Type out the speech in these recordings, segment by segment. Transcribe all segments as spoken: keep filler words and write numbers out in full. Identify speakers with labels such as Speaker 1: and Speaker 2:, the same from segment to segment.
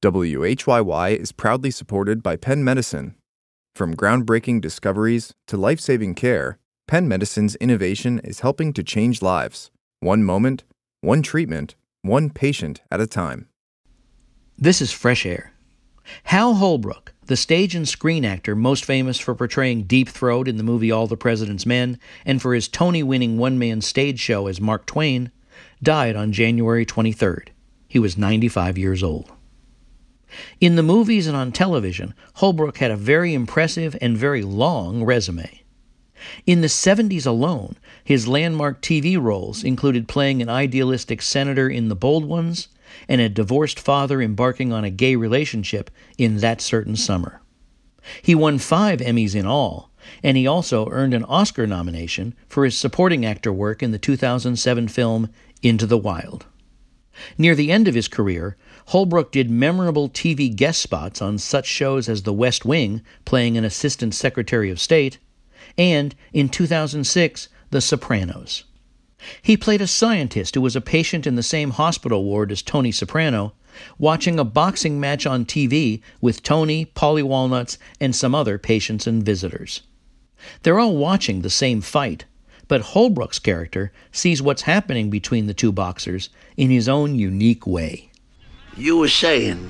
Speaker 1: W H Y Y is proudly supported by Penn Medicine. From groundbreaking discoveries to life-saving care, Penn Medicine's innovation is helping to change lives, one moment, one treatment, one patient at a time.
Speaker 2: This is Fresh Air. Hal Holbrook, the stage and screen actor most famous for portraying Deep Throat in the movie All the President's Men and for his Tony-winning one-man stage show as Mark Twain, died on January twenty-third. He was ninety-five years old. In the movies and on television, Holbrook had a very impressive and very long resume. In the seventies alone, his landmark T V roles included playing an idealistic senator in The Bold Ones and a divorced father embarking on a gay relationship in That Certain Summer. He won five Emmys in all, and he also earned an Oscar nomination for his supporting actor work in the two thousand seven film Into the Wild. Near the end of his career, Holbrook did memorable T V guest spots on such shows as The West Wing, playing an assistant secretary of state, and, in two thousand six, The Sopranos. He played a scientist who was a patient in the same hospital ward as Tony Soprano, watching a boxing match on T V with Tony, Paulie Walnuts, and some other patients and visitors. They're all watching the same fight, but Holbrook's character sees what's happening between the two boxers in his own unique way.
Speaker 3: You were saying?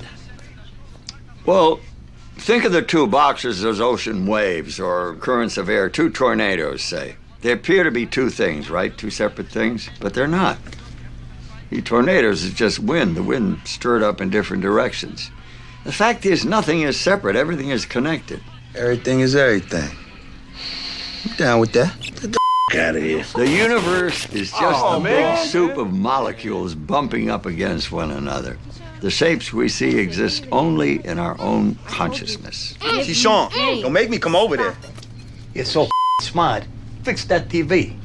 Speaker 3: Well, think of the two boxers as ocean waves or currents of air, two tornadoes, say. They appear to be two things, right? Two separate things, but they're not. The tornadoes is just wind, the wind stirred up in different directions. The fact is, nothing is separate, everything is connected.
Speaker 4: Everything is everything. I'm down with that. Get the f*** out of here.
Speaker 3: The universe is just
Speaker 4: oh,
Speaker 3: a
Speaker 4: man.
Speaker 3: big soup of molecules bumping up against one another. The shapes we see exist only in our own consciousness.
Speaker 4: See, Sean, don't make me come over there.
Speaker 3: You're so f- smart. Fix that T V.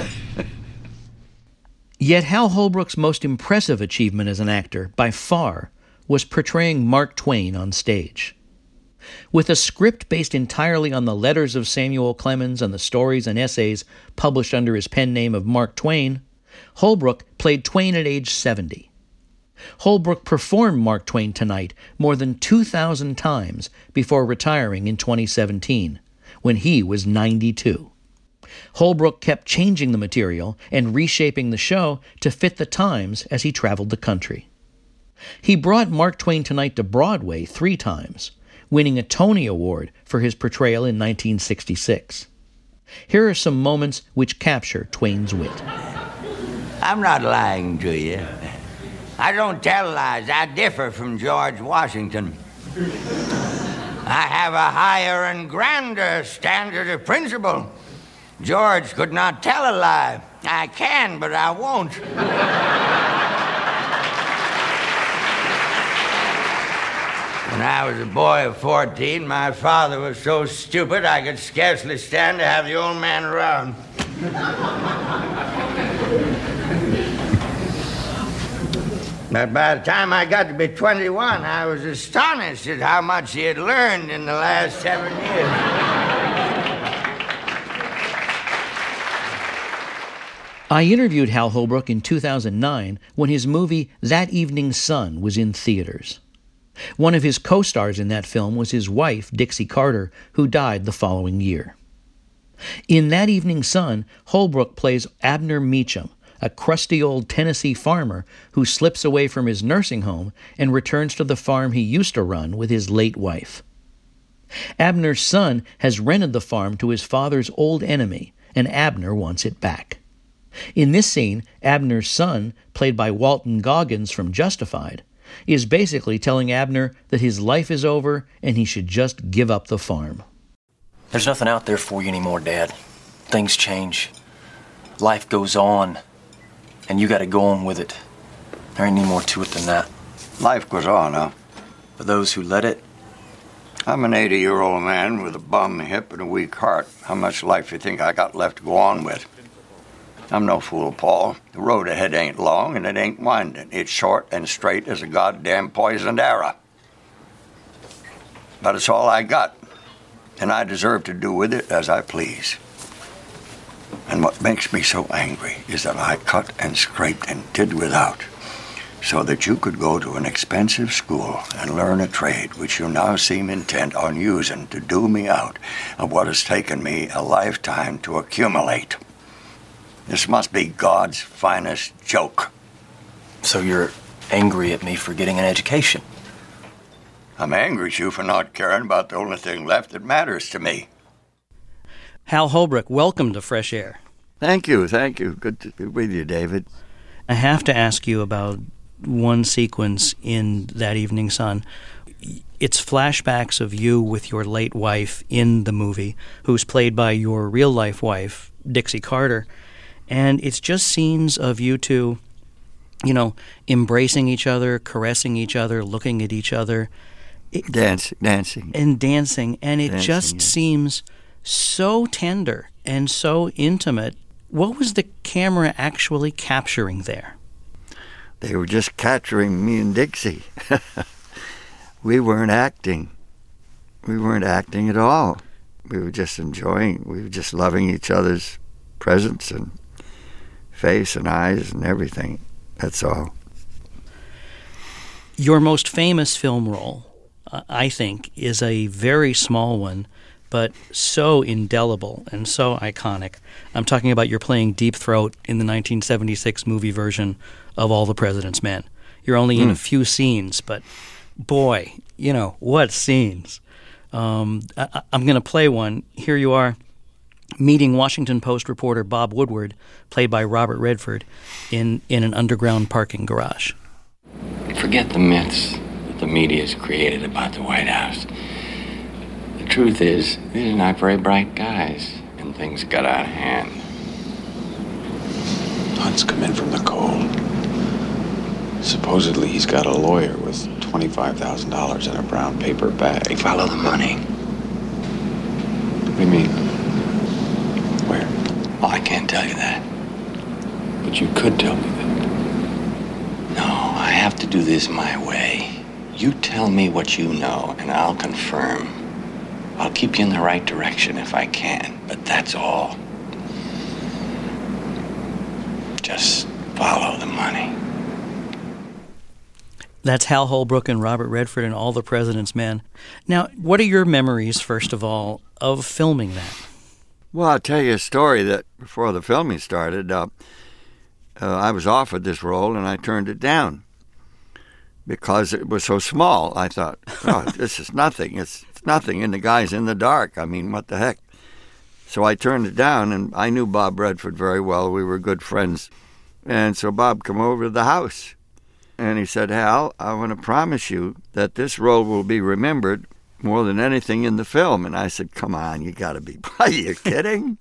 Speaker 2: Yet Hal Holbrook's most impressive achievement as an actor, by far, was portraying Mark Twain on stage. With a script based entirely on the letters of Samuel Clemens and the stories and essays published under his pen name of Mark Twain, Holbrook played Twain at age seventy. Holbrook performed Mark Twain Tonight more than two thousand times before retiring in twenty seventeen, when he was ninety-two. Holbrook kept changing the material and reshaping the show to fit the times as he traveled the country. He brought Mark Twain Tonight to Broadway three times, winning a Tony Award for his portrayal in nineteen sixty-six. Here are some moments which capture Twain's wit.
Speaker 5: I'm not lying to you. I don't tell lies. I differ from George Washington. I have a higher and grander standard of principle. George could not tell a lie. I can, but I won't. When I was a boy of fourteen, my father was so stupid I could scarcely stand to have the old man around. But by the time I got to be twenty-one, I was astonished at how much he had learned in the last seven years.
Speaker 2: I interviewed Hal Holbrook in two thousand nine when his movie That Evening Sun was in theaters. One of his co-stars in that film was his wife, Dixie Carter, who died the following year. In That Evening Sun, Holbrook plays Abner Meacham, a crusty old Tennessee farmer who slips away from his nursing home and returns to the farm he used to run with his late wife. Abner's son has rented the farm to his father's old enemy, and Abner wants it back. In this scene, Abner's son, played by Walton Goggins from Justified, is basically telling Abner that his life is over and he should just give up the farm.
Speaker 6: There's nothing out there for you anymore, Dad. Things change. Life goes on. And you gotta go on with it. There ain't any more to it than that.
Speaker 3: Life goes on, huh?
Speaker 6: For those who let it.
Speaker 3: I'm an eighty-year-old man with a bum hip and a weak heart. How much life you think I got left to go on with? I'm no fool, Paul. The road ahead ain't long and it ain't winding. It's short and straight as a goddamn poisoned arrow. But it's all I got, and I deserve to do with it as I please. And what makes me so angry is that I cut and scraped and did without so that you could go to an expensive school and learn a trade which you now seem intent on using to do me out of what has taken me a lifetime to accumulate. This must be God's finest joke.
Speaker 6: So you're angry at me for getting an education?
Speaker 3: I'm angry at you for not caring about the only thing left that matters to me.
Speaker 2: Hal Holbrook, welcome to Fresh Air.
Speaker 3: Thank you, thank you. Good to be with you, David.
Speaker 2: I have to ask you about one sequence in That Evening Sun. It's flashbacks of you with your late wife in the movie, who's played by your real-life wife, Dixie Carter. And it's just scenes of you two, you know, embracing each other, caressing each other, looking at each other. It,
Speaker 3: Dance, dancing.
Speaker 2: And dancing. And it
Speaker 3: dancing,
Speaker 2: just
Speaker 3: yeah.
Speaker 2: seems so tender and so intimate. What was the camera actually capturing there?
Speaker 3: They were just capturing me and Dixie. We weren't acting. We weren't acting at all. We were just enjoying, we were just loving each other's presence and face and eyes and everything. That's all.
Speaker 2: Your most famous film role, uh, I think, is a very small one, but so indelible and so iconic. I'm talking about you're playing Deep Throat in the nineteen seventy-six movie version of All the President's Men. You're only mm. in a few scenes, but boy, you know, what scenes. Um, I, I'm going to play one. Here you are, meeting Washington Post reporter Bob Woodward, played by Robert Redford, in, in an underground parking garage.
Speaker 7: Forget the myths that the media has created about the White House. The truth is, these are not very bright guys, and things got out of hand.
Speaker 8: Hunt's come in from the cold. Supposedly he's got a lawyer with twenty-five thousand dollars in a brown paper bag.
Speaker 7: Follow the money.
Speaker 8: What do you mean? Where?
Speaker 7: Oh, I can't tell you that.
Speaker 8: But you could tell me that.
Speaker 7: No, I have to do this my way. You tell me what you know, and I'll confirm. I'll keep you in the right direction if I can, but that's all. Just follow the money.
Speaker 2: That's Hal Holbrook and Robert Redford in All the President's Men. Now, what are your memories, first of all, of filming that?
Speaker 3: Well, I'll tell you a story that before the filming started, uh, uh, I was offered this role and I turned it down because it was so small. I thought, oh, this is nothing. It's, it's nothing. And the guy's in the dark. I mean, what the heck? So I turned it down, and I knew Bob Redford very well. We were good friends. And so Bob came over to the house. And he said, Hal, I want to promise you that this role will be remembered more than anything in the film. And I said, come on, you got to be, are you kidding?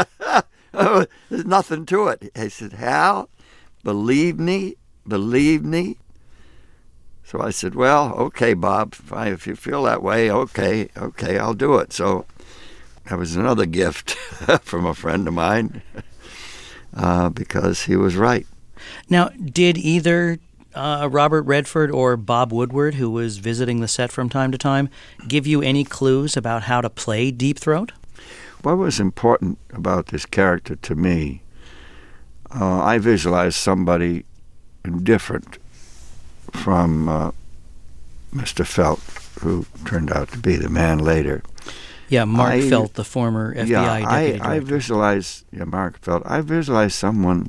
Speaker 3: There's nothing to it. He said, Hal, believe me, believe me. So I said, well, okay, Bob, if, I, if you feel that way, okay, okay, I'll do it. So that was another gift from a friend of mine uh, because he was right.
Speaker 2: Now, did either Uh, Robert Redford or Bob Woodward, who was visiting the set from time to time, give you any clues about how to play Deep Throat?
Speaker 3: What was important about this character to me, uh, I visualized somebody different from uh, Mister Felt, who turned out to be the man later.
Speaker 2: Yeah, Mark
Speaker 3: I,
Speaker 2: Felt, the former F B I
Speaker 3: yeah,
Speaker 2: deputy
Speaker 3: I,
Speaker 2: director.
Speaker 3: I visualized, yeah, Mark Felt, I visualized someone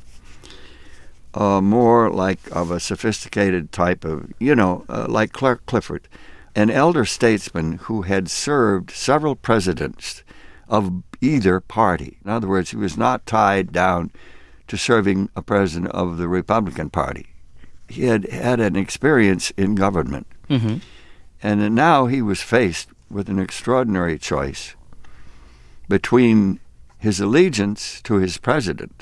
Speaker 3: Uh, more like of a sophisticated type of, you know, uh, like Clark Clifford, an elder statesman who had served several presidents of either party. In other words, he was not tied down to serving a president of the Republican Party. He had had an experience in government.
Speaker 2: Mm-hmm.
Speaker 3: And now he was faced with an extraordinary choice between his allegiance to his president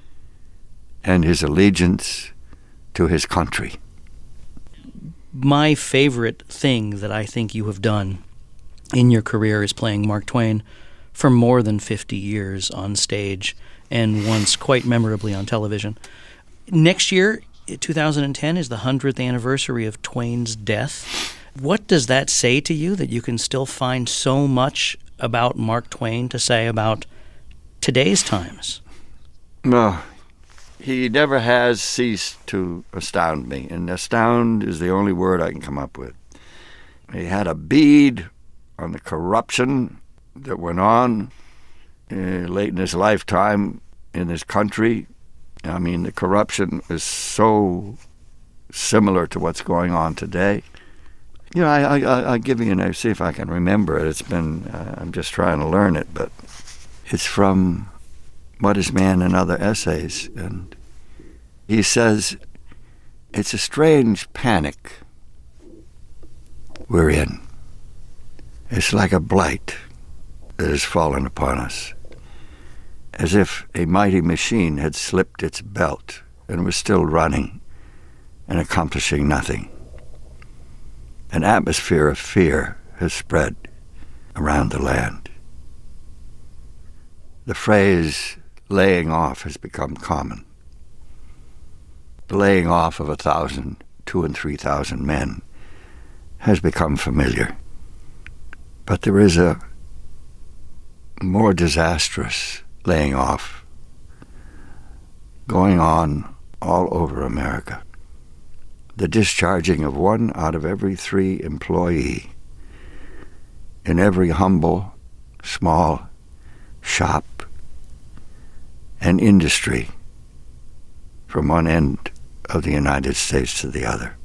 Speaker 3: and his allegiance to his country.
Speaker 2: My favorite thing that I think you have done in your career is playing Mark Twain for more than fifty years on stage and once quite memorably on television. Next year, two thousand ten, is the hundredth anniversary of Twain's death. What does that say to you, that you can still find so much about Mark Twain to say about today's times?
Speaker 3: No. he never has ceased to astound me, and astound is the only word I can come up with. He had a bead on the corruption that went on uh, late in his lifetime in this country. I mean, the corruption is so similar to what's going on today. You know, I, I, I'll give you, and see if I can remember it. It's been, uh, I'm just trying to learn it, but it's from What is Man and Other Essays. And he says, it's a strange panic we're in. It's like a blight that has fallen upon us, as if a mighty machine had slipped its belt and was still running and accomplishing nothing. An atmosphere of fear has spread around the land. The phrase laying off has become common. The laying off of a thousand, two and three thousand men has become familiar. But there is a more disastrous laying off going on all over America. The discharging of one out of every three employee in every humble, small shop and industry from one end of the United States to the other.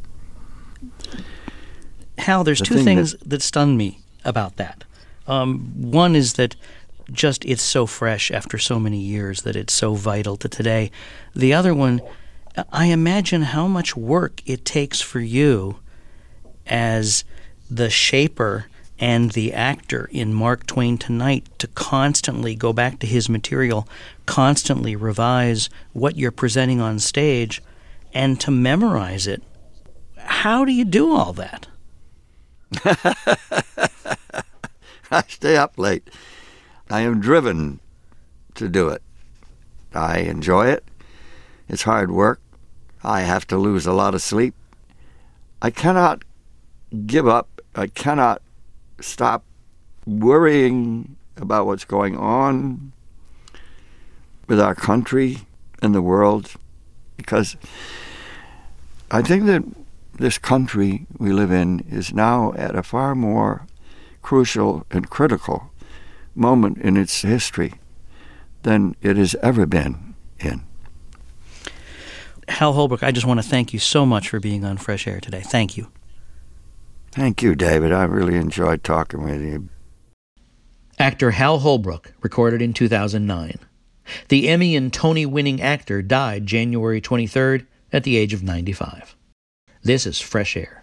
Speaker 2: Hal, there's
Speaker 3: The
Speaker 2: two
Speaker 3: thing
Speaker 2: things
Speaker 3: that-
Speaker 2: that stun me about that. Um, one is that just it's so fresh after so many years that it's so vital to today. The other one, I imagine how much work it takes for you as the shaper and the actor in Mark Twain Tonight to constantly go back to his material, constantly revise what you're presenting on stage, and to memorize it. How do you do all that?
Speaker 3: I stay up late. I am driven to do it. I enjoy it. It's hard work. I have to lose a lot of sleep. I cannot give up. I cannot stop worrying about what's going on with our country and the world, because I think that this country we live in is now at a far more crucial and critical moment in its history than it has ever been in.
Speaker 2: Hal Holbrook, I just want to thank you so much for being on Fresh Air today. Thank you.
Speaker 3: Thank you, David. I really enjoyed talking with you.
Speaker 2: Actor Hal Holbrook, recorded in two thousand nine. The Emmy and Tony-winning actor died January twenty-third at the age of ninety-five. This is Fresh Air.